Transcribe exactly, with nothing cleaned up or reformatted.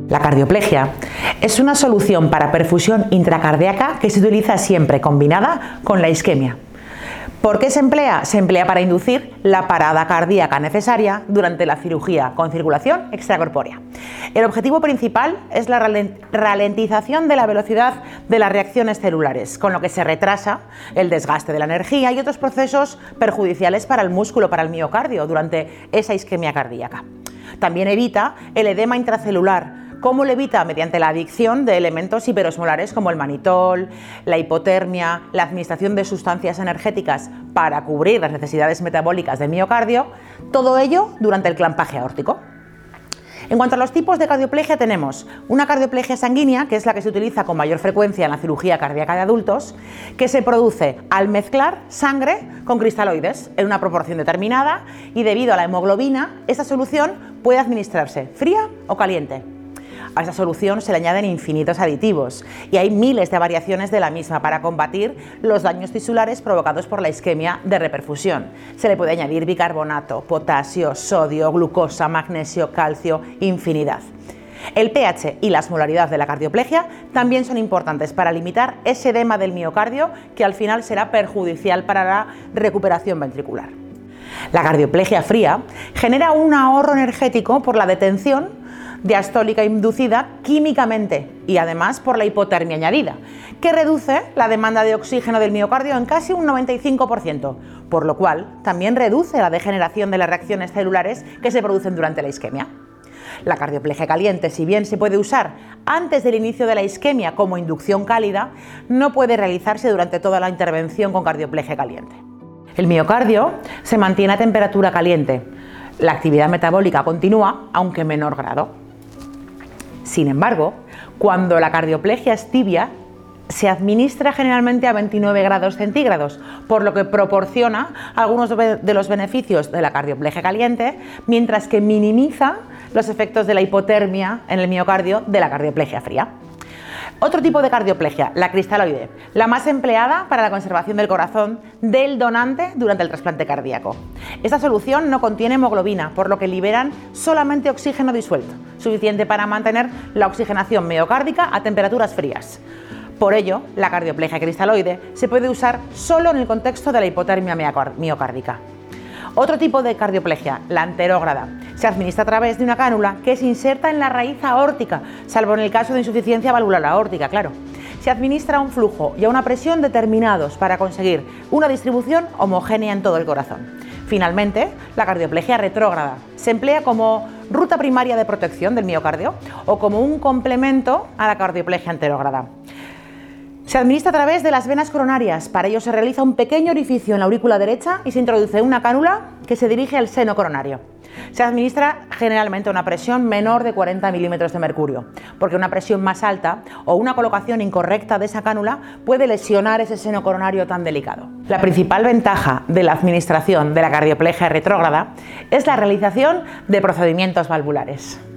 La cardioplegia es una solución para perfusión intracardíaca que se utiliza siempre combinada con la isquemia. ¿Por qué se emplea? Se emplea para inducir la parada cardíaca necesaria durante la cirugía con circulación extracorpórea. El objetivo principal es la ralentización de la velocidad de las reacciones celulares, con lo que se retrasa el desgaste de la energía y otros procesos perjudiciales para el músculo, para el miocardio, durante esa isquemia cardíaca. También evita el edema intracelular. ¿Cómo lo evita? Mediante la adicción de elementos hiperosmolares como el manitol, la hipotermia, la administración de sustancias energéticas para cubrir las necesidades metabólicas del miocardio, todo ello durante el clampaje aórtico. En cuanto a los tipos de cardioplegia, tenemos una cardioplegia sanguínea, que es la que se utiliza con mayor frecuencia en la cirugía cardíaca de adultos, que se produce al mezclar sangre con cristaloides en una proporción determinada y debido a la hemoglobina, esta solución puede administrarse fría o caliente. A esta solución se le añaden infinitos aditivos y hay miles de variaciones de la misma para combatir los daños tisulares provocados por la isquemia de reperfusión. Se le puede añadir bicarbonato, potasio, sodio, glucosa, magnesio, calcio, infinidad. El pH y la osmolaridad de la cardioplegia también son importantes para limitar ese edema del miocardio que al final será perjudicial para la recuperación ventricular. La cardioplegia fría genera un ahorro energético por la detención diastólica inducida químicamente y además por la hipotermia añadida, que reduce la demanda de oxígeno del miocardio en casi un noventa y cinco por ciento, por lo cual también reduce la degeneración de las reacciones celulares que se producen durante la isquemia. La cardioplegia caliente, si bien se puede usar antes del inicio de la isquemia como inducción cálida, no puede realizarse durante toda la intervención con cardioplegia caliente. El miocardio se mantiene a temperatura caliente. La actividad metabólica continúa, aunque en menor grado. Sin embargo, cuando la cardioplegia es tibia, se administra generalmente a veintinueve grados centígrados, por lo que proporciona algunos de los beneficios de la cardioplegia caliente, mientras que minimiza los efectos de la hipotermia en el miocardio de la cardioplegia fría. Otro tipo de cardioplegia, la cristaloide, la más empleada para la conservación del corazón del donante durante el trasplante cardíaco. Esta solución no contiene hemoglobina, por lo que liberan solamente oxígeno disuelto, suficiente para mantener la oxigenación miocárdica a temperaturas frías. Por ello, la cardioplegia cristaloide se puede usar solo en el contexto de la hipotermia miocárdica. Otro tipo de cardioplegia, la anterógrada, se administra a través de una cánula que se inserta en la raíz aórtica, salvo en el caso de insuficiencia valvular aórtica, claro. Se administra a un flujo y a una presión determinados para conseguir una distribución homogénea en todo el corazón. Finalmente, la cardioplegia retrógrada se emplea como ruta primaria de protección del miocardio o como un complemento a la cardioplegia anterógrada. Se administra a través de las venas coronarias. Para ello se realiza un pequeño orificio en la aurícula derecha y se introduce una cánula que se dirige al seno coronario. Se administra generalmente a una presión menor de cuarenta milímetros de mercurio, porque una presión más alta o una colocación incorrecta de esa cánula puede lesionar ese seno coronario tan delicado. La principal ventaja de la administración de la cardioplegia retrógrada es la realización de procedimientos valvulares.